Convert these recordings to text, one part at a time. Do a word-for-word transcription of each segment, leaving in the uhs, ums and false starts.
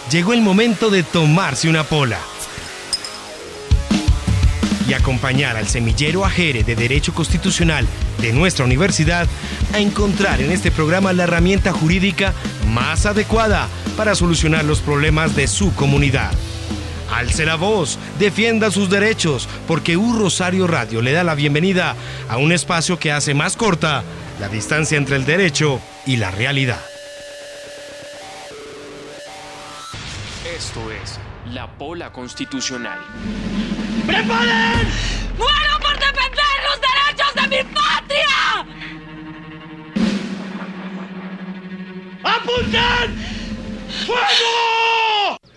llegó el momento de tomarse una pola y acompañar al semillero Ajere de Derecho Constitucional de nuestra universidad a encontrar en este programa la herramienta jurídica más adecuada para solucionar los problemas de su comunidad. Alce la voz, defienda sus derechos, porque U Rosario Radio le da la bienvenida a un espacio que hace más corta la distancia entre el derecho y la realidad. Esto es La Pola Constitucional. ¡Preparen! ¡Muero por defender los derechos de mi patria! ¡Apunten! ¡Fuego!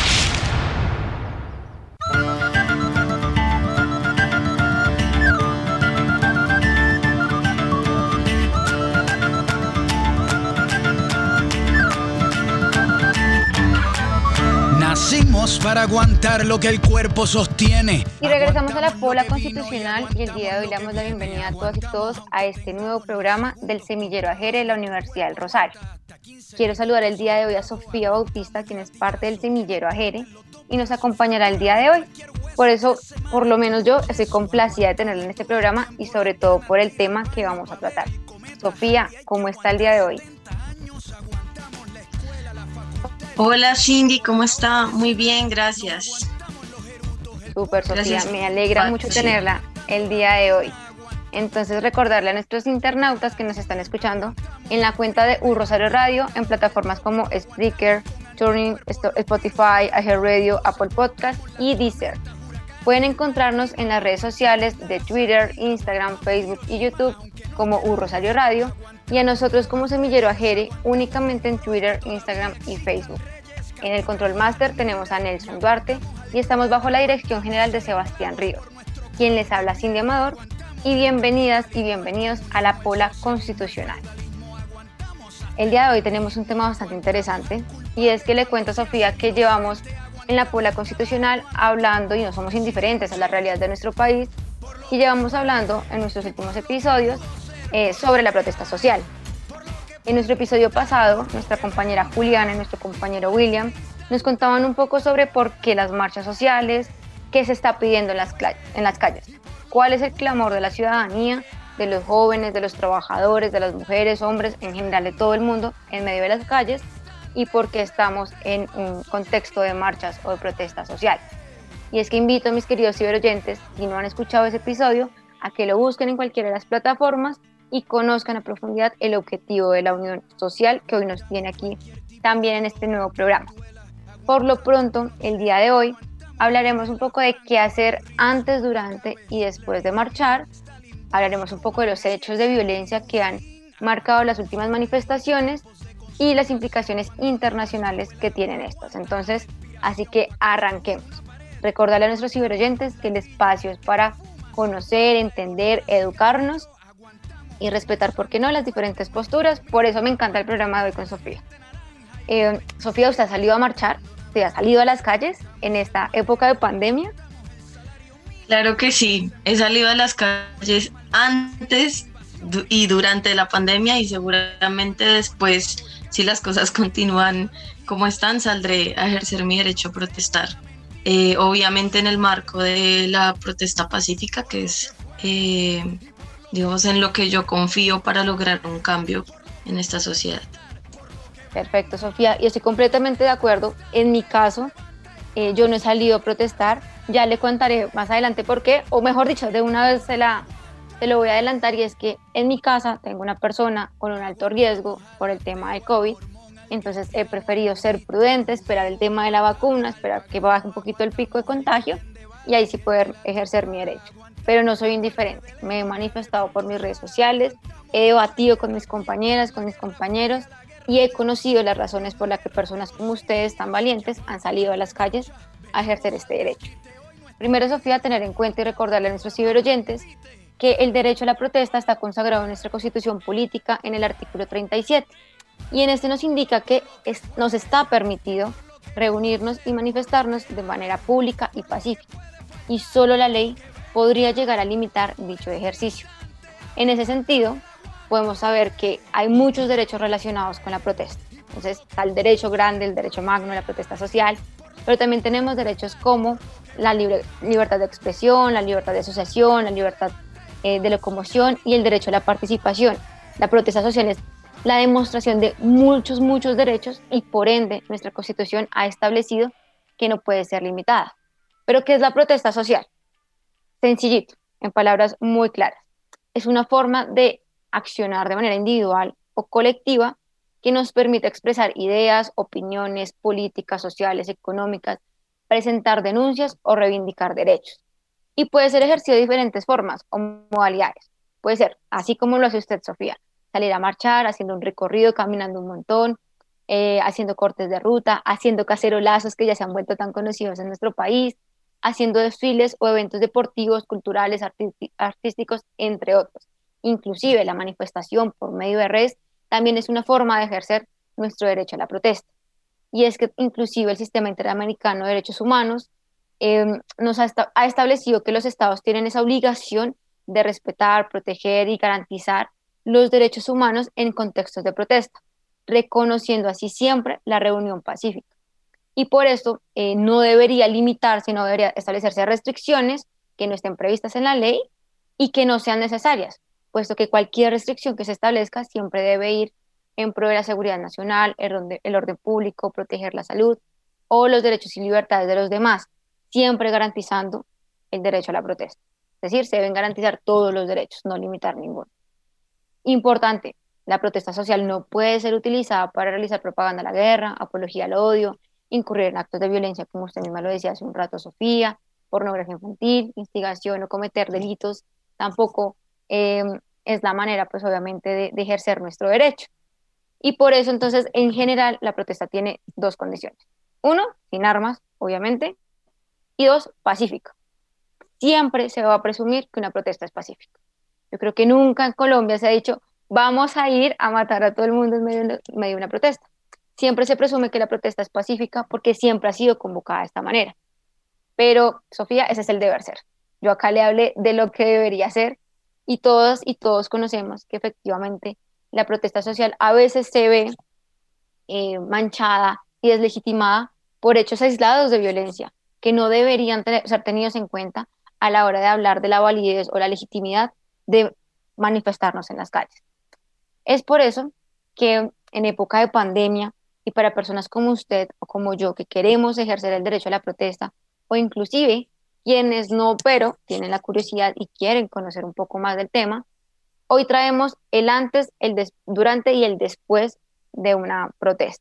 Nacimos para aguantar lo que el cuerpo sostiene. Y regresamos a la Pola Constitucional y el día de hoy le damos la bienvenida a todas y todos a este nuevo programa del Semillero Ajere de la Universidad del Rosario. Quiero saludar el día de hoy a Sofía Bautista, quien es parte del Semillero Ajere y nos acompañará el día de hoy. Por eso, por lo menos yo estoy complacida de tenerla en este programa y sobre todo por el tema que vamos a tratar. Sofía, ¿cómo está el día de hoy? Hola Cindy, ¿cómo está? Muy bien, gracias. Súper, Sofía, Gracias. me alegra Ah, mucho sí. tenerla el día de hoy. Entonces recordarle a nuestros internautas que nos están escuchando en la cuenta de U Rosario Radio en plataformas como Spreaker, TuneIn, Spotify, iHeartRadio, Apple Podcast y Deezer. Pueden encontrarnos en las redes sociales de Twitter, Instagram, Facebook y YouTube como U Rosario Radio y a nosotros como Semillero Ajere únicamente en Twitter, Instagram y Facebook. En el Control Master tenemos a Nelson Duarte y estamos bajo la dirección general de Sebastián Ríos, quien les habla Cindy Amador, y bienvenidas y bienvenidos a la Pola Constitucional. El día de hoy tenemos un tema bastante interesante y es que le cuento a Sofía que llevamos en la Pola Constitucional hablando y no somos indiferentes a la realidad de nuestro país y llevamos hablando en nuestros últimos episodios eh, sobre la protesta social. En nuestro episodio pasado, nuestra compañera Juliana y nuestro compañero William nos contaban un poco sobre por qué las marchas sociales, qué se está pidiendo en las, en las calles, cuál es el clamor de la ciudadanía, de los jóvenes, de los trabajadores, de las mujeres, hombres, en general de todo el mundo en medio de las calles y por qué estamos en un contexto de marchas o de protesta social. Y es que invito a mis queridos ciberoyentes, si no han escuchado ese episodio, a que lo busquen en cualquiera de las plataformas y conozcan a profundidad el objetivo de la unión social que hoy nos tiene aquí también en este nuevo programa. Por lo pronto, el día de hoy hablaremos un poco de qué hacer antes, durante y después de marchar. Hablaremos un poco de los hechos de violencia que han marcado las últimas manifestaciones y las implicaciones internacionales que tienen estas. Entonces, así que arranquemos. Recordarle a nuestros ciberoyentes que el espacio es para conocer, entender, educarnos y respetar, ¿por qué no?, las diferentes posturas. Por eso me encanta el programa de hoy con Sofía. Eh, Sofía, ¿usted ha salido a marchar? ¿Usted ha salido a las calles en esta época de pandemia? Claro que sí, he salido a las calles antes du- y durante la pandemia y seguramente después, si las cosas continúan como están, saldré a ejercer mi derecho a protestar. Eh, obviamente en el marco de la protesta pacífica, que es, eh, digamos, en lo que yo confío para lograr un cambio en esta sociedad. Perfecto, Sofía, y estoy completamente de acuerdo. En mi caso, eh, yo no he salido a protestar, ya le contaré más adelante por qué, o mejor dicho, de una vez se, la, se lo voy a adelantar, y es que en mi casa tengo una persona con un alto riesgo por el tema de COVID, entonces he preferido ser prudente, esperar el tema de la vacuna, esperar que baje un poquito el pico de contagio, y ahí sí poder ejercer mi derecho. Pero no soy indiferente, me he manifestado por mis redes sociales, he debatido con mis compañeras, con mis compañeros, y he conocido las razones por las que personas como ustedes, tan valientes, han salido a las calles a ejercer este derecho. Primero, Sofía, tener en cuenta y recordarle a nuestros ciberoyentes que el derecho a la protesta está consagrado en nuestra Constitución Política en el artículo treinta y siete, y en este nos indica que es, nos está permitido reunirnos y manifestarnos de manera pública y pacífica, y solo la ley podría llegar a limitar dicho ejercicio. En ese sentido, podemos saber que hay muchos derechos relacionados con la protesta. Entonces está el derecho grande, el derecho magno, la protesta social, pero también tenemos derechos como la libre, libertad de expresión, la libertad de asociación, la libertad eh, de locomoción y el derecho a la participación. La protesta social es la demostración de muchos, muchos derechos y por ende nuestra Constitución ha establecido que no puede ser limitada. ¿Pero qué es la protesta social? Sencillito, en palabras muy claras. Es una forma de accionar de manera individual o colectiva que nos permite expresar ideas, opiniones políticas, sociales, económicas, presentar denuncias o reivindicar derechos. Y puede ser ejercido de diferentes formas o modalidades. Puede ser, así como lo hace usted, Sofía, salir a marchar, haciendo un recorrido, caminando un montón, eh, haciendo cortes de ruta, haciendo cacerolazos que ya se han vuelto tan conocidos en nuestro país, haciendo desfiles o eventos deportivos, culturales, arti- artísticos, entre otros. Inclusive la manifestación por medio de redes también es una forma de ejercer nuestro derecho a la protesta. Y es que inclusive el Sistema Interamericano de Derechos Humanos eh, nos ha, esta- ha establecido que los estados tienen esa obligación de respetar, proteger y garantizar los derechos humanos en contextos de protesta, reconociendo así siempre la reunión pacífica. Y por esto eh, no debería limitarse, no debería establecerse restricciones que no estén previstas en la ley y que no sean necesarias, puesto que cualquier restricción que se establezca siempre debe ir en pro de la seguridad nacional, el orden, el orden público, proteger la salud o los derechos y libertades de los demás, siempre garantizando el derecho a la protesta. Es decir, se deben garantizar todos los derechos, no limitar ninguno. Importante, la protesta social no puede ser utilizada para realizar propaganda a la guerra, apología al odio, incurrir en actos de violencia, como usted misma lo decía hace un rato, Sofía, pornografía infantil, instigación o cometer delitos, tampoco eh, es la manera, pues obviamente, de, de ejercer nuestro derecho. Y por eso, entonces, en general, la protesta tiene dos condiciones. Uno, sin armas, obviamente, y dos, pacífica. Siempre se va a presumir que una protesta es pacífica. Yo creo que nunca en Colombia se ha dicho, vamos a ir a matar a todo el mundo en medio de, en medio de una protesta. Siempre se presume que la protesta es pacífica porque siempre ha sido convocada de esta manera. Pero, Sofía, ese es el deber ser. Yo acá le hablé de lo que debería ser y todos y todos conocemos que efectivamente la protesta social a veces se ve eh, manchada y deslegitimada por hechos aislados de violencia que no deberían tener, ser tenidos en cuenta a la hora de hablar de la validez o la legitimidad de manifestarnos en las calles. Es por eso que en época de pandemia y para personas como usted o como yo que queremos ejercer el derecho a la protesta o inclusive quienes no, pero tienen la curiosidad y quieren conocer un poco más del tema, hoy traemos el antes, el des- durante y el después de una protesta.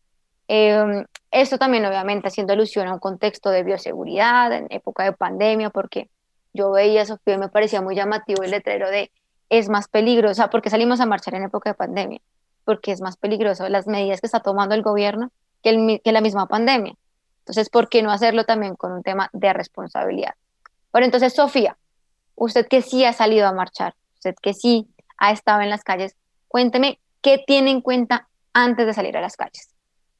Eh, esto también obviamente haciendo alusión a un contexto de bioseguridad en época de pandemia, porque yo veía, Sofía, y me parecía muy llamativo el letrero de es más peligrosa, porque salimos a marchar en época de pandemia, porque es más peligroso las medidas que está tomando el gobierno que, el, que la misma pandemia. Entonces, ¿por qué no hacerlo también con un tema de responsabilidad? Pero entonces, Sofía, usted que sí ha salido a marchar, usted que sí ha estado en las calles, cuénteme qué tiene en cuenta antes de salir a las calles.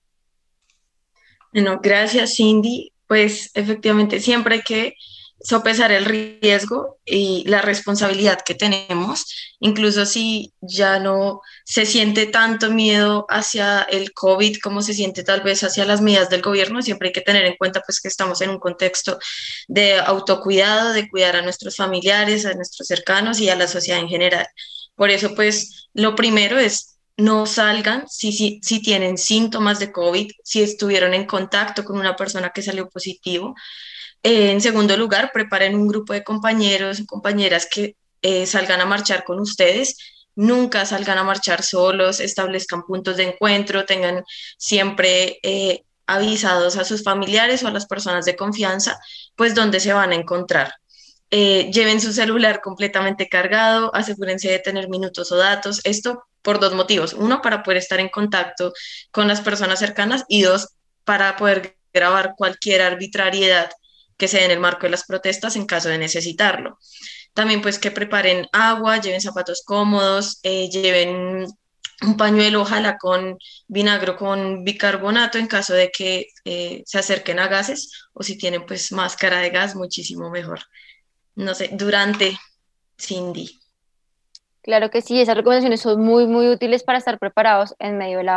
Bueno, gracias, Cindy. Pues efectivamente siempre hay que sopesar el riesgo y la responsabilidad que tenemos, incluso si ya no se siente tanto miedo hacia el COVID como se siente tal vez hacia las medidas del gobierno, siempre hay que tener en cuenta pues que estamos en un contexto de autocuidado, de cuidar a nuestros familiares, a nuestros cercanos y a la sociedad en general. Por eso pues lo primero es no salgan si, si, si tienen síntomas de COVID, si estuvieron en contacto con una persona que salió positivo. Eh, en segundo lugar, preparen un grupo de compañeros y compañeras que eh, salgan a marchar con ustedes. Nunca salgan a marchar solos, establezcan puntos de encuentro, tengan siempre eh, avisados a sus familiares o a las personas de confianza, pues dónde se van a encontrar. Eh, lleven su celular completamente cargado, asegúrense de tener minutos o datos. Esto por dos motivos. Uno, para poder estar en contacto con las personas cercanas y dos, para poder grabar cualquier arbitrariedad que se dé en el marco de las protestas en caso de necesitarlo. También pues que preparen agua, lleven zapatos cómodos, eh, lleven un pañuelo, ojalá con vinagre, con bicarbonato en caso de que eh, se acerquen a gases o si tienen pues máscara de gas, muchísimo mejor. No sé, durante, Cindy. Claro que sí, esas recomendaciones son muy, muy útiles para estar preparados en medio de la,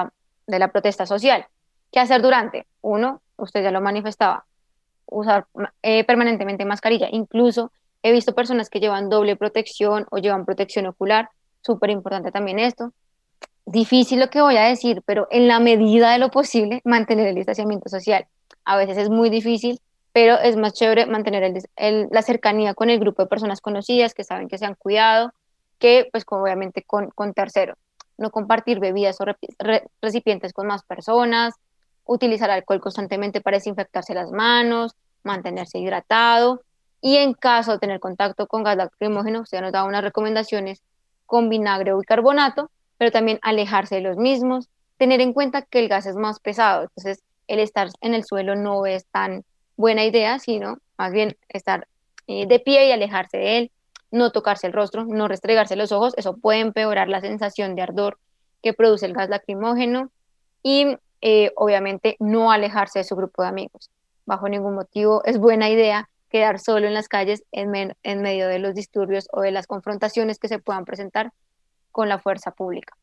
de la protesta social. ¿Qué hacer durante? Uno, usted ya lo manifestaba, usar eh, permanentemente mascarilla. Incluso he visto personas que llevan doble protección o llevan protección ocular, súper importante también esto. Difícil lo que voy a decir, pero en la medida de lo posible, mantener el distanciamiento social. A veces es muy difícil, pero es más chévere mantener el, el, la cercanía con el grupo de personas conocidas que saben que se han cuidado, que pues con, obviamente con, con terceros. No compartir bebidas o re, re, recipientes con más personas, utilizar alcohol constantemente para desinfectarse las manos, mantenerse hidratado, y en caso de tener contacto con gas lacrimógeno, usted nos da unas recomendaciones con vinagre o bicarbonato, pero también alejarse de los mismos, tener en cuenta que el gas es más pesado, entonces el estar en el suelo no es tan buena idea, sino más bien estar eh, de pie y alejarse de él, no tocarse el rostro, no restregarse los ojos, eso puede empeorar la sensación de ardor que produce el gas lacrimógeno, y eh, obviamente no alejarse de su grupo de amigos. Bajo ningún motivo es buena idea quedar solo en las calles en, me en medio de los disturbios o de las confrontaciones que se puedan presentar con la fuerza pública.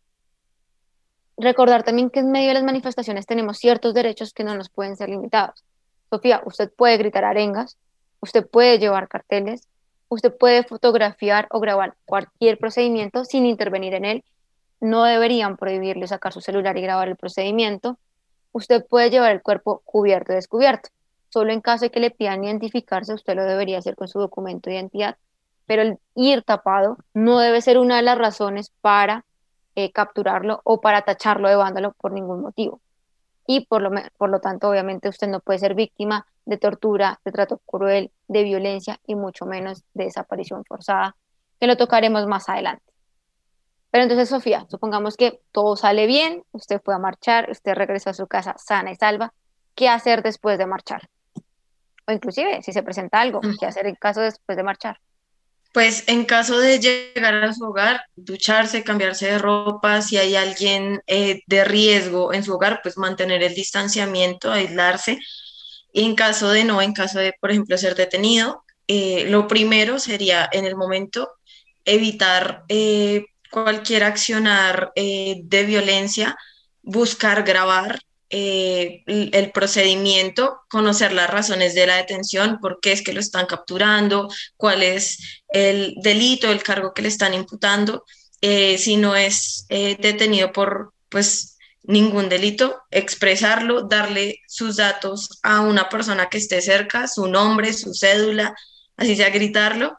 Recordar también que en medio de las manifestaciones tenemos ciertos derechos que no nos pueden ser limitados. Sofía, usted puede gritar arengas, usted puede llevar carteles, usted puede fotografiar o grabar cualquier procedimiento sin intervenir en él. No deberían prohibirle sacar su celular y grabar el procedimiento. Usted puede llevar el cuerpo cubierto y descubierto. Solo en caso de que le pidan identificarse, usted lo debería hacer con su documento de identidad. Pero el ir tapado no debe ser una de las razones para eh, capturarlo o para tacharlo de vándalo por ningún motivo. Y por lo, por lo tanto, obviamente, usted no puede ser víctima de tortura, de trato cruel, de violencia y mucho menos de desaparición forzada, que lo tocaremos más adelante. Pero entonces, Sofía, supongamos que todo sale bien, usted fue a marchar, usted regresó a su casa sana y salva. ¿Qué hacer después de marchar? O inclusive, si se presenta algo, ¿qué hacer en caso después de marchar? Pues en caso de llegar a su hogar, ducharse, cambiarse de ropa, si hay alguien eh, de riesgo en su hogar, pues mantener el distanciamiento, aislarse. Y en caso de no, en caso de, por ejemplo, ser detenido, eh, lo primero sería en el momento evitar eh, cualquier accionar eh, de violencia, buscar grabar eh, el procedimiento, conocer las razones de la detención, por qué es que lo están capturando, cuál es el delito, el cargo que le están imputando, eh, si no es eh, detenido por, pues, ningún delito, expresarlo, darle sus datos a una persona que esté cerca, su nombre, su cédula, así sea gritarlo.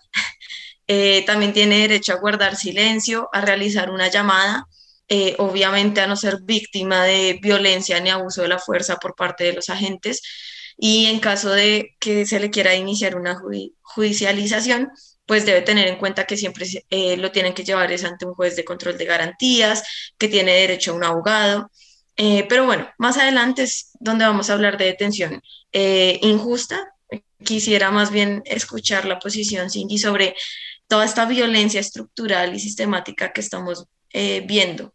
Eh, también tiene derecho a guardar silencio, a realizar una llamada, eh, obviamente a no ser víctima de violencia ni abuso de la fuerza por parte de los agentes. Y en caso de que se le quiera iniciar una judi judicialización, pues debe tener en cuenta que siempre eh, lo tienen que llevar es ante un juez de control de garantías, que tiene derecho a un abogado. Eh, pero bueno, más adelante es donde vamos a hablar de detención eh, injusta. Quisiera más bien escuchar la posición, Cindy, sobre toda esta violencia estructural y sistemática que estamos eh, viendo.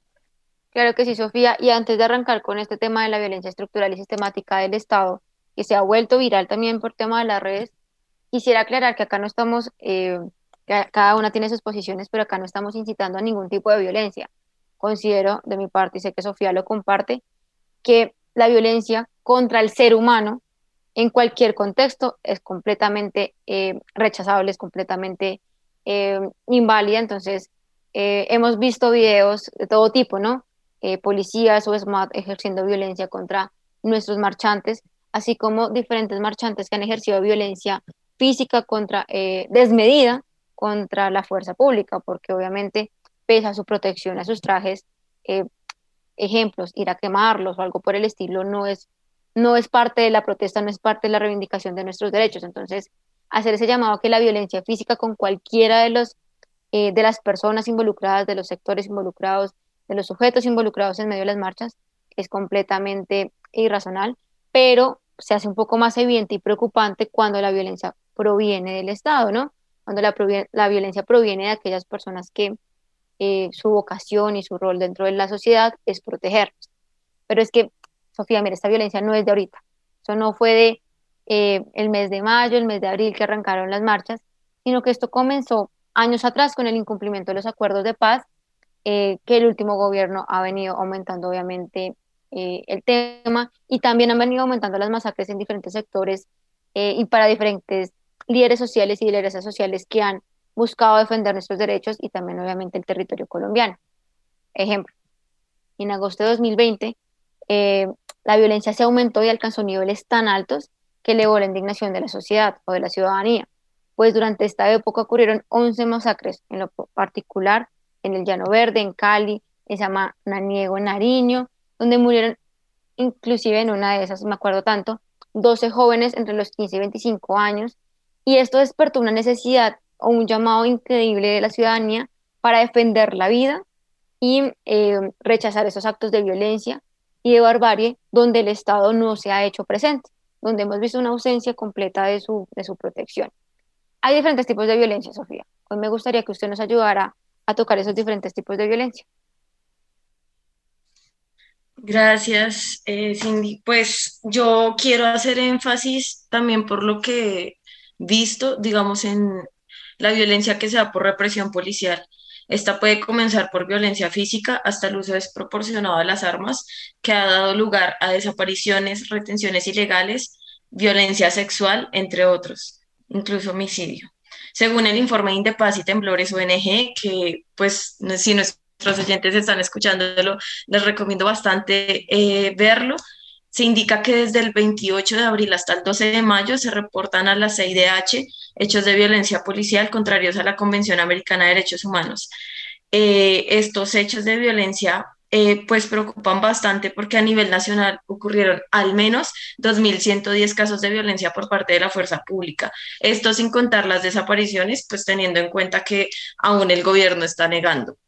Claro que sí, Sofía. Y antes de arrancar con este tema de la violencia estructural y sistemática del Estado, que se ha vuelto viral también por tema de las redes, quisiera aclarar que acá no estamos, eh, que cada una tiene sus posiciones, pero acá no estamos incitando a ningún tipo de violencia. Considero, de mi parte, y sé que Sofía lo comparte, que la violencia contra el ser humano en cualquier contexto es completamente eh, rechazable, es completamente eh, inválida. Entonces, eh, hemos visto videos de todo tipo, ¿no? Eh, policías o SMAT ejerciendo violencia contra nuestros marchantes, así como diferentes marchantes que han ejercido violencia física contra, eh, desmedida contra la fuerza pública, porque obviamente pese a su protección, a sus trajes, eh, ejemplos, ir a quemarlos o algo por el estilo, no es, no es parte de la protesta, no es parte de la reivindicación de nuestros derechos. Entonces, hacer ese llamado a que la violencia física con cualquiera de, los, eh, de las personas involucradas, de los sectores involucrados, de los sujetos involucrados en medio de las marchas, es completamente irracional, pero se hace un poco más evidente y preocupante cuando la violencia proviene del Estado, ¿no? Cuando la, la violencia proviene de aquellas personas que eh, su vocación y su rol dentro de la sociedad es protegerlos. Pero es que, Sofía, mira, esta violencia no es de ahorita. Eso no fue de eh, el mes de mayo, el mes de abril que arrancaron las marchas, sino que esto comenzó años atrás con el incumplimiento de los acuerdos de paz, eh, que el último gobierno ha venido aumentando, obviamente, eh, el tema, y también han venido aumentando las masacres en diferentes sectores eh, y para diferentes líderes sociales y lideresas sociales que han buscado defender nuestros derechos y también obviamente el territorio colombiano. Ejemplo, en agosto de dos mil veinte, eh, la violencia se aumentó y alcanzó niveles tan altos que elevó la indignación de la sociedad o de la ciudadanía, pues durante esta época ocurrieron once masacres, en lo particular en el Llano Verde, en Cali, en Samaniego, en Nariño, donde murieron, inclusive en una de esas, me acuerdo tanto, doce jóvenes entre los quince y veinticinco años, y esto despertó una necesidad o un llamado increíble de la ciudadanía para defender la vida y eh, rechazar esos actos de violencia y de barbarie donde el Estado no se ha hecho presente, donde hemos visto una ausencia completa de su, de su protección. Hay diferentes tipos de violencia, Sofía. Hoy me gustaría que usted nos ayudara a tocar esos diferentes tipos de violencia. Gracias, eh, Cindy. Pues yo quiero hacer énfasis también por lo que he visto, digamos, en la violencia que se da por represión policial. Esta puede comenzar por violencia física hasta el uso desproporcionado de las armas, que ha dado lugar a desapariciones, retenciones ilegales, violencia sexual, entre otros, incluso homicidio. Según el informe de Indepaz y Temblores O N G, que pues si nuestros oyentes están escuchándolo, les recomiendo bastante eh, verlo. Se indica que desde el veintiocho de abril hasta el doce de mayo se reportan a la C I D H hechos de violencia policial contrarios a la Convención Americana de Derechos Humanos. Eh, estos hechos de violencia eh, pues preocupan bastante porque a nivel nacional ocurrieron al menos dos mil ciento diez casos de violencia por parte de la fuerza pública. Esto sin contar las desapariciones, pues teniendo en cuenta que aún el gobierno está negando.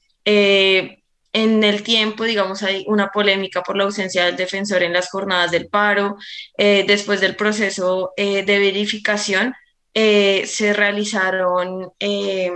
Eh, en el tiempo, digamos, hay una polémica por la ausencia del defensor en las jornadas del paro. Eh, después del proceso eh, de verificación, eh, se realizaron, eh,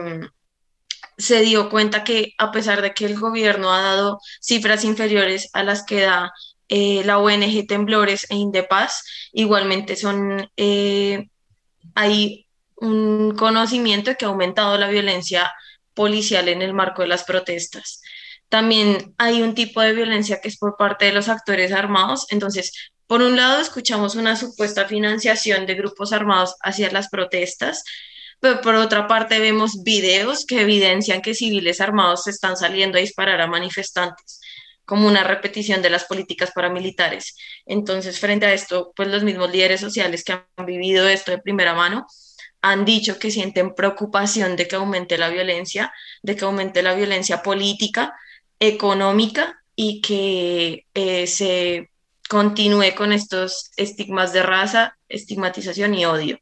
se dio cuenta que a pesar de que el gobierno ha dado cifras inferiores a las que da eh, la O N G Temblores e Indepaz, igualmente son, eh, hay un conocimiento de que ha aumentado la violencia policial en el marco de las protestas. También hay un tipo de violencia que es por parte de los actores armados. Entonces, por un lado, escuchamos una supuesta financiación de grupos armados hacia las protestas, pero por otra parte vemos videos que evidencian que civiles armados se están saliendo a disparar a manifestantes, como una repetición de las políticas paramilitares. Entonces, frente a esto, pues los mismos líderes sociales que han vivido esto de primera mano han dicho que sienten preocupación de que aumente la violencia, de que aumente la violencia política, económica y que eh, se continúe con estos estigmas de raza, estigmatización y odio.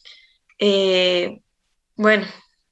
Eh, bueno,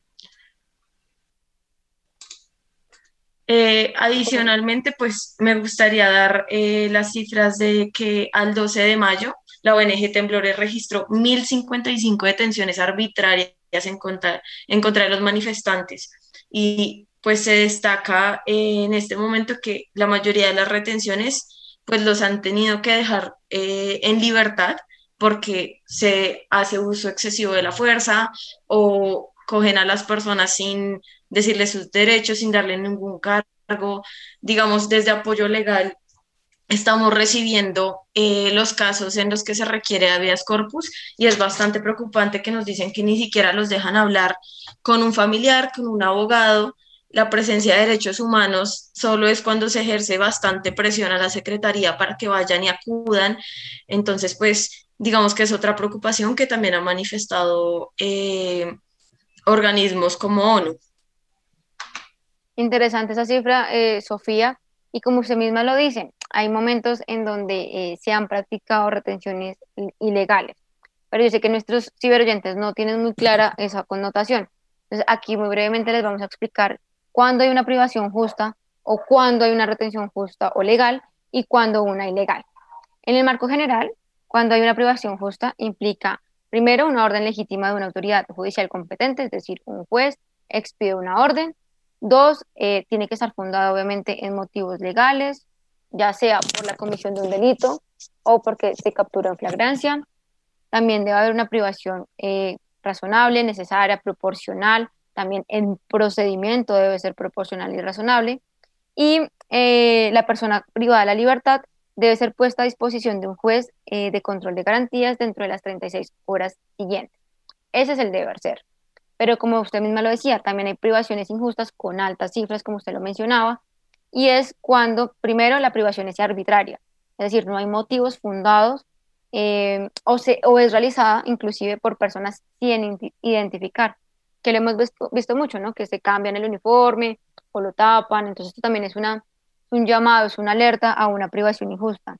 eh, adicionalmente, pues me gustaría dar eh, las cifras de que al doce de mayo la O N G Temblores registró mil cincuenta y cinco detenciones arbitrarias en contra, en contra de los manifestantes y pues se destaca eh, en este momento que la mayoría de las retenciones pues los han tenido que dejar eh, en libertad porque se hace uso excesivo de la fuerza o cogen a las personas sin decirles sus derechos, sin darle ningún cargo, digamos, desde apoyo legal. Estamos recibiendo eh, los casos en los que se requiere habeas corpus y es bastante preocupante que nos dicen que ni siquiera los dejan hablar con un familiar, con un abogado. La presencia de derechos humanos solo es cuando se ejerce bastante presión a la Secretaría para que vayan y acudan. Entonces, pues, digamos que es otra preocupación que también han manifestado eh, organismos como ONU. Interesante esa cifra, eh, Sofía, y como usted misma lo dice, hay momentos en donde eh, se han practicado retenciones ilegales, pero yo sé que nuestros ciberoyentes no tienen muy clara esa connotación. Entonces, aquí muy brevemente les vamos a explicar cuándo hay una privación justa o cuándo hay una retención justa o legal y cuándo una ilegal. En el marco general, cuando hay una privación justa, implica primero una orden legítima de una autoridad judicial competente, es decir, un juez expide una orden. Dos, eh, tiene que estar fundada obviamente en motivos legales, ya sea por la comisión de un delito o porque se captura en flagrancia. También debe haber una privación eh, razonable, necesaria, proporcional. También el procedimiento debe ser proporcional y razonable. Y eh, la persona privada de la libertad debe ser puesta a disposición de un juez eh, de control de garantías dentro de las treinta y seis horas siguientes. Ese es el deber ser. Pero como usted misma lo decía, también hay privaciones injustas con altas cifras, como usted lo mencionaba, y es cuando, primero, la privación es arbitraria, es decir, no hay motivos fundados eh, o, se, o es realizada inclusive por personas sin identificar, que lo hemos visto, visto mucho, ¿no? Que se cambian el uniforme o lo tapan, entonces esto también es una, un llamado, es una alerta a una privación injusta.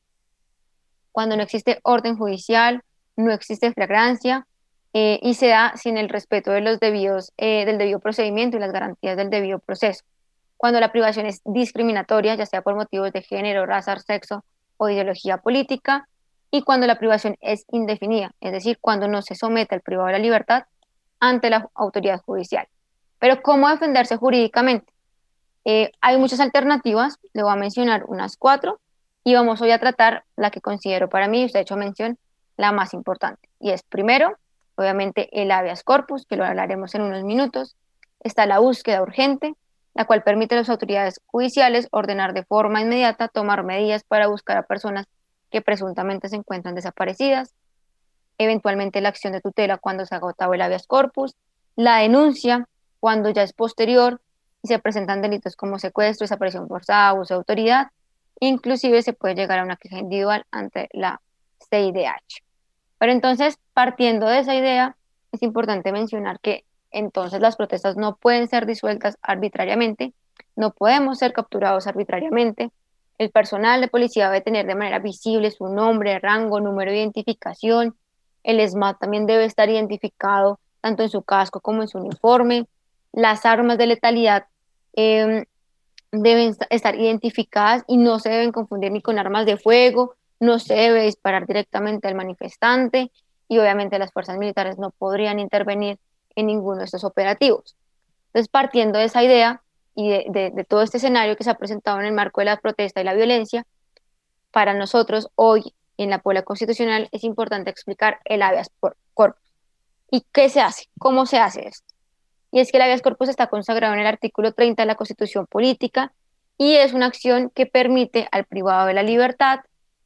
Cuando no existe orden judicial, no existe flagrancia, eh, y se da sin el respeto de los debidos, eh, del debido procedimiento y las garantías del debido proceso. Cuando la privación es discriminatoria, ya sea por motivos de género, raza, sexo o ideología política, y cuando la privación es indefinida, es decir, cuando no se somete al privado de la libertad ante la autoridad judicial. Pero ¿cómo defenderse jurídicamente? Eh, hay muchas alternativas, le voy a mencionar unas cuatro, y vamos hoy a tratar la que considero para mí, usted ha hecho mención, la más importante. Y es primero, obviamente, el habeas corpus, que lo hablaremos en unos minutos. Está la búsqueda urgente, la cual permite a las autoridades judiciales ordenar de forma inmediata tomar medidas para buscar a personas que presuntamente se encuentran desaparecidas. Eventualmente la acción de tutela cuando se ha agotado el habeas corpus. La denuncia cuando ya es posterior y se presentan delitos como secuestro, desaparición forzada, abuso de autoridad. Inclusive se puede llegar a una queja individual ante la C I D H. Pero entonces, partiendo de esa idea, es importante mencionar que entonces las protestas no pueden ser disueltas arbitrariamente, no podemos ser capturados arbitrariamente. El personal de policía debe tener de manera visible su nombre, rango, número de identificación. El ESMAD también debe estar identificado tanto en su casco como en su uniforme. Las armas de letalidad eh, deben estar identificadas y no se deben confundir ni con armas de fuego, no se debe disparar directamente al manifestante y obviamente las fuerzas militares no podrían intervenir en ninguno de estos operativos. Entonces, partiendo de esa idea y de, de, de todo este escenario que se ha presentado en el marco de la protesta y la violencia, para nosotros hoy en la Pola Constitucional es importante explicar el habeas corpus. ¿Y qué se hace? ¿Cómo se hace esto? Y es que el habeas corpus está consagrado en el artículo treinta de la Constitución Política y es una acción que permite al privado de la libertad,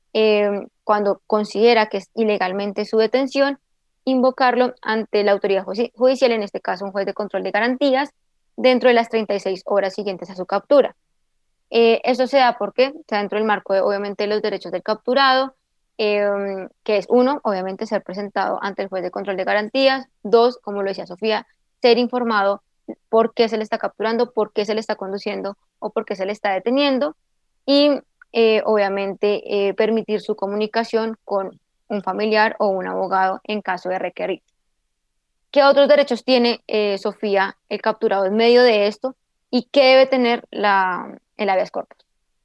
eh, cuando considera que es ilegalmente su detención, invocarlo ante la autoridad judicial, en este caso un juez de control de garantías, dentro de las treinta y seis horas siguientes a su captura. Eh, eso se da porque está dentro del marco de, obviamente, los derechos del capturado, eh, que es uno, obviamente, ser presentado ante el juez de control de garantías; dos, como lo decía Sofía, ser informado por qué se le está capturando, por qué se le está conduciendo o por qué se le está deteniendo, y eh, obviamente eh, permitir su comunicación con un familiar o un abogado en caso de requerir. ¿Qué otros derechos tiene, eh, Sofía, el capturado en medio de esto y qué debe tener la, el habeas corpus?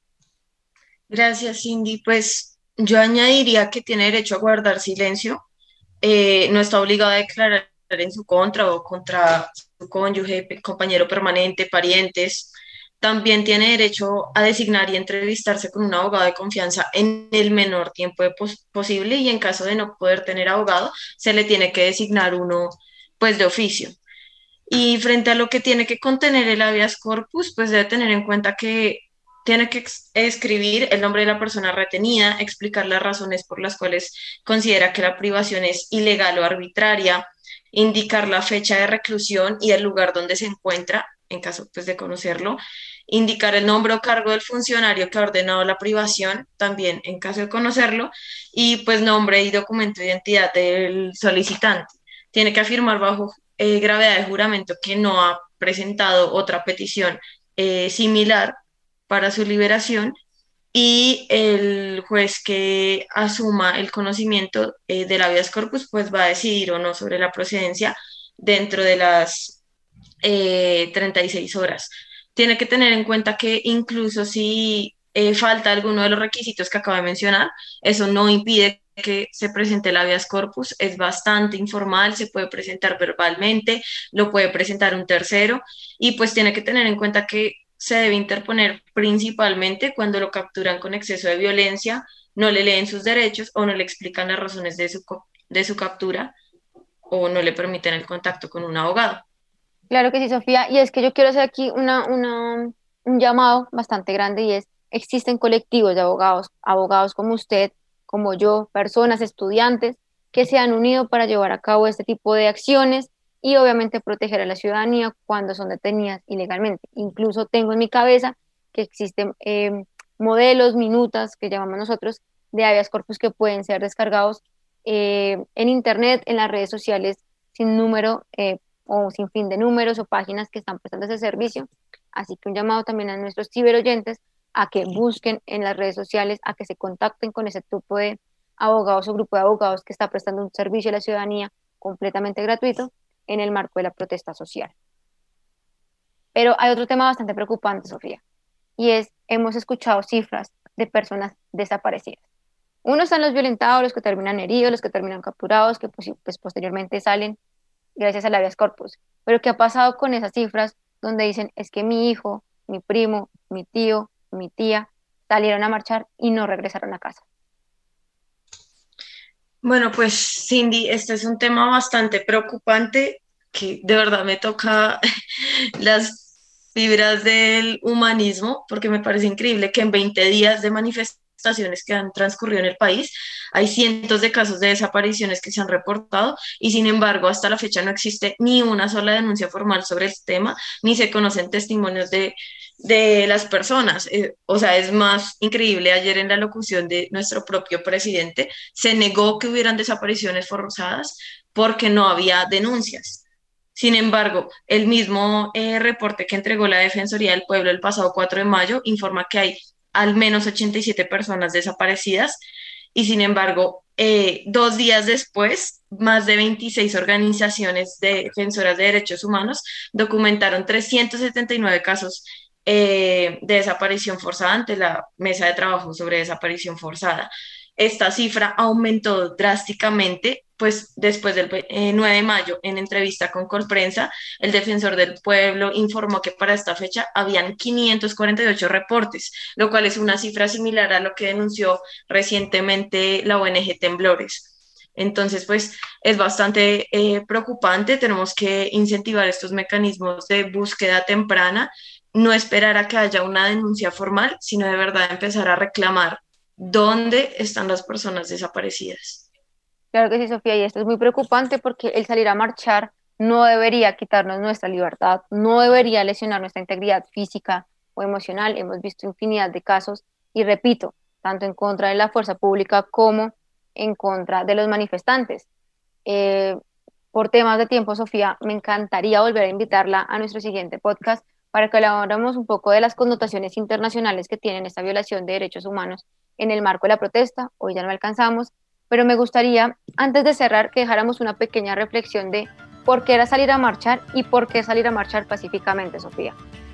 Gracias, Cindy. Pues yo añadiría que tiene derecho a guardar silencio, eh, no está obligado a declarar en su contra o contra su cónyuge, compañero permanente, parientes. También tiene derecho a designar y entrevistarse con un abogado de confianza en el menor tiempo pos posible, y en caso de no poder tener abogado, se le tiene que designar uno, pues, de oficio. Y frente a lo que tiene que contener el habeas corpus, pues debe tener en cuenta que tiene que escribir el nombre de la persona retenida, explicar las razones por las cuales considera que la privación es ilegal o arbitraria, indicar la fecha de reclusión y el lugar donde se encuentra, en caso, pues, de conocerlo, indicar el nombre o cargo del funcionario que ha ordenado la privación, también en caso de conocerlo, y pues nombre y documento de identidad del solicitante. Tiene que afirmar bajo eh, gravedad de juramento que no ha presentado otra petición eh, similar para su liberación, y el juez que asuma el conocimiento eh, del habeas corpus pues va a decidir o no sobre la procedencia dentro de las eh, treinta y seis horas. Tiene que tener en cuenta que incluso si eh, falta alguno de los requisitos que acabo de mencionar, eso no impide que se presente el habeas corpus, es bastante informal, se puede presentar verbalmente, lo puede presentar un tercero, y pues tiene que tener en cuenta que se debe interponer principalmente cuando lo capturan con exceso de violencia, no le leen sus derechos o no le explican las razones de su, de su captura o no le permiten el contacto con un abogado. Claro que sí, Sofía, y es que yo quiero hacer aquí una, una, un llamado bastante grande y es, existen colectivos de abogados, abogados como usted, como yo, personas, estudiantes, que se han unido para llevar a cabo este tipo de acciones y obviamente proteger a la ciudadanía cuando son detenidas ilegalmente. Incluso tengo en mi cabeza que existen eh, modelos, minutas, que llamamos nosotros, de habeas corpus que pueden ser descargados eh, en internet, en las redes sociales, sin número eh, o sin fin de números o páginas que están prestando ese servicio. Así que un llamado también a nuestros ciberoyentes a que busquen en las redes sociales, a que se contacten con ese grupo de abogados o grupo de abogados que está prestando un servicio a la ciudadanía completamente gratuito en el marco de la protesta social. Pero hay otro tema bastante preocupante, Sofía, y es, hemos escuchado cifras de personas desaparecidas. Uno están los violentados, los que terminan heridos, los que terminan capturados, que pues, pues, posteriormente salen gracias al habeas corpus. Pero ¿qué ha pasado con esas cifras donde dicen, es que mi hijo, mi primo, mi tío, mi tía salieron a marchar y no regresaron a casa? Bueno, pues Cindy, este es un tema bastante preocupante que de verdad me toca las fibras del humanismo, porque me parece increíble que en veinte días de manifestaciones que han transcurrido en el país hay cientos de casos de desapariciones que se han reportado y sin embargo hasta la fecha no existe ni una sola denuncia formal sobre el tema, ni se conocen testimonios de de las personas. Eh, o sea, es más increíble, ayer en la locución de nuestro propio presidente se negó que hubieran desapariciones forzadas porque no había denuncias. Sin embargo, el mismo eh, reporte que entregó la Defensoría del Pueblo el pasado cuatro de mayo informa que hay al menos ochenta y siete personas desaparecidas y sin embargo, eh, dos días después, más de veintiséis organizaciones de defensoras de derechos humanos documentaron trescientos setenta y nueve casos Eh, de desaparición forzada ante la mesa de trabajo sobre desaparición forzada. Esta cifra aumentó drásticamente, pues después del eh, nueve de mayo, en entrevista con Colprensa, el defensor del pueblo informó que para esta fecha habían quinientos cuarenta y ocho reportes, lo cual es una cifra similar a lo que denunció recientemente la O N G Temblores. Entonces, pues es bastante eh, preocupante, tenemos que incentivar estos mecanismos de búsqueda temprana, no esperar a que haya una denuncia formal, sino de verdad empezar a reclamar dónde están las personas desaparecidas. Claro que sí, Sofía, y esto es muy preocupante porque el salir a marchar no debería quitarnos nuestra libertad, no debería lesionar nuestra integridad física o emocional. Hemos visto infinidad de casos y repito, tanto en contra de la fuerza pública como en contra de los manifestantes. Eh, por temas de tiempo, Sofía, me encantaría volver a invitarla a nuestro siguiente podcast para que habláramos un poco de las connotaciones internacionales que tienen esta violación de derechos humanos en el marco de la protesta. Hoy ya no alcanzamos, pero me gustaría, antes de cerrar, que dejáramos una pequeña reflexión de por qué era salir a marchar y por qué salir a marchar pacíficamente, Sofía.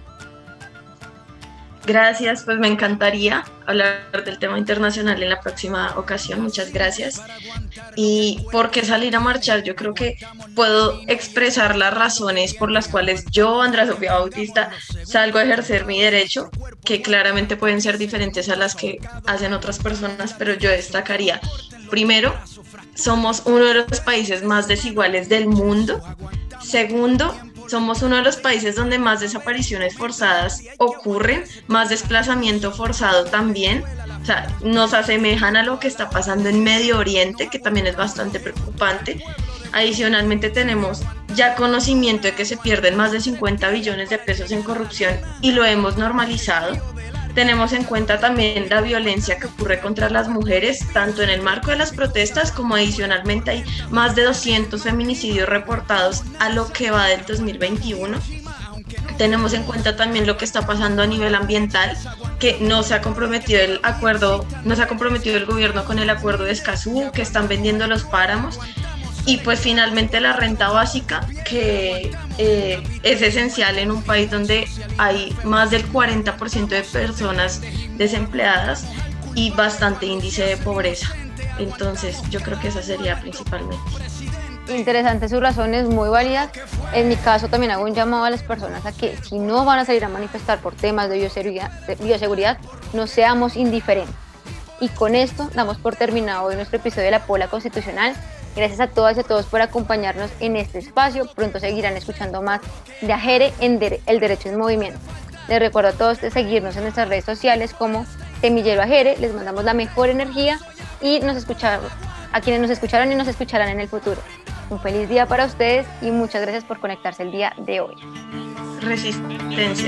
Gracias, pues me encantaría hablar del tema internacional en la próxima ocasión, muchas gracias. Y por qué salir a marchar, yo creo que puedo expresar las razones por las cuales yo, Andrea Sofía Bautista, salgo a ejercer mi derecho, que claramente pueden ser diferentes a las que hacen otras personas, pero yo destacaría, primero, somos uno de los países más desiguales del mundo. Segundo, somos uno de los países donde más desapariciones forzadas ocurren, más desplazamiento forzado también. O sea, nos asemejan a lo que está pasando en Medio Oriente, que también es bastante preocupante. Adicionalmente tenemos ya conocimiento de que se pierden más de cincuenta billones de pesos en corrupción y lo hemos normalizado. Tenemos en cuenta también la violencia que ocurre contra las mujeres, tanto en el marco de las protestas como adicionalmente hay más de doscientos feminicidios reportados a lo que va del dos mil veintiuno. Tenemos en cuenta también lo que está pasando a nivel ambiental, que no se ha comprometido el acuerdo, no se ha comprometido el gobierno con el acuerdo de Escazú, que están vendiendo los páramos. Y pues finalmente la renta básica, que eh, es esencial en un país donde hay más del cuarenta por ciento de personas desempleadas y bastante índice de pobreza. Entonces yo creo que esa sería principalmente. Interesante sus razones, muy válidas. En mi caso también hago un llamado a las personas a que si no van a salir a manifestar por temas de bioseguridad, de bioseguridad no seamos indiferentes. Y con esto damos por terminado hoy nuestro episodio de La Pola Constitucional. Gracias a todas y a todos por acompañarnos en este espacio. Pronto seguirán escuchando más de AGERE en El Derecho en Movimiento. Les recuerdo a todos de seguirnos en nuestras redes sociales como Semillero Ajere. Les mandamos la mejor energía y nos escuchamos a quienes nos escucharon y nos escucharán en el futuro. Un feliz día para ustedes y muchas gracias por conectarse el día de hoy. Resistencia.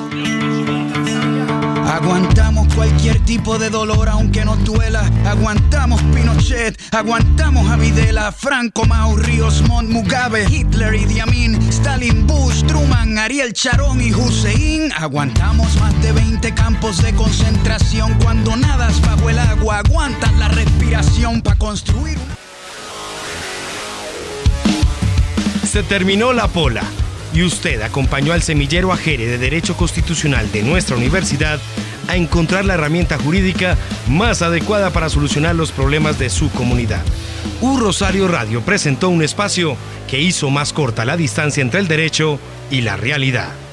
Aguantamos cualquier tipo de dolor aunque nos duela. Aguantamos Pinochet, aguantamos a Videla, Franco, Mao, Ríos Montt, Mugabe, Hitler, Idi Amin, Stalin, Bush, Truman, Ariel Sharon y Hussein. Aguantamos más de veinte campos de concentración. Cuando nadas bajo el agua, aguantas la respiración para construir un... Se terminó la pola y usted acompañó al Semillero Ajere de Derecho Constitucional de nuestra universidad a encontrar la herramienta jurídica más adecuada para solucionar los problemas de su comunidad. U Rosario Radio presentó un espacio que hizo más corta la distancia entre el derecho y la realidad.